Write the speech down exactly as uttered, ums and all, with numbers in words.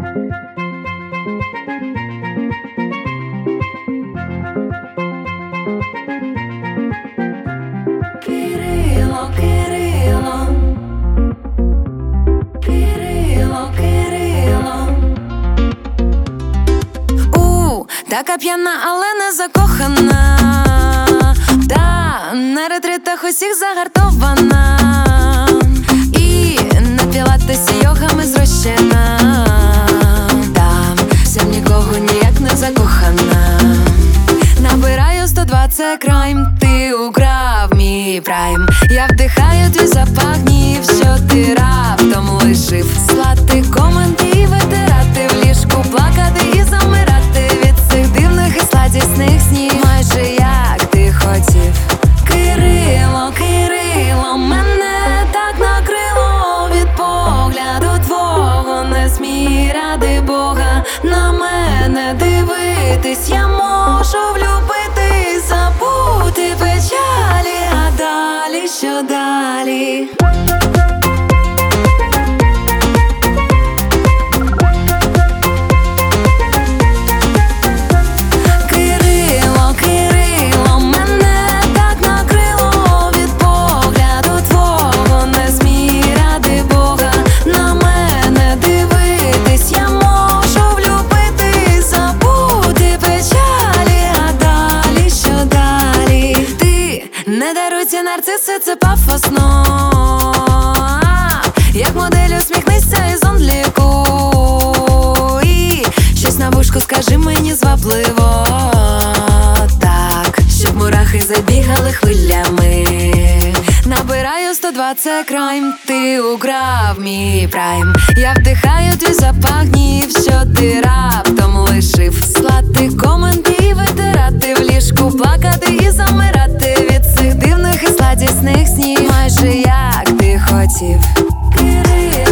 Кирило, Кирило, Кирило, Кирило. У, така п'яна, але не закохана. Та на ретритах усіх загартована. І на пілатесі йогами зрощена. Там вся нікого ніяк не закохана. Набираю сто два, це крайм. Ти украв мій прайм. Я вдихаю твій запах днів, що ти раптом лишив. Слати коменти і витирати в ліжку, плакати і замирати від цих дивних і сладісних снів. Майже як ти хотів. Кирило, Кирило, мене так накрило від погляду твого. Не смій, ради Бога, на мене дивитись. Я можу влюбитись, забути печалі, а далі що далі? Кирило, Кирило, мене так накрило від погляду твого. Не смій, ради Бога, на мене дивитись. Я можу влюбитись, забути печалі, а далі що далі? Ти не даруй ці нарциси, це пафосно. Як модель усміхнися і зонлікуй. Щось на вушку скажи мені звабливо, так, щоб мурахи забігали хвилями. Набираю сто два, це крайм. Ти украв мій прайм. Я вдихаю твій запах днів, що ти раптом лишив. Слати коменти і витирати в ліжку, плакати і замирати від цих дивних і сладісних снів. Майже як ти хотів. Кирило.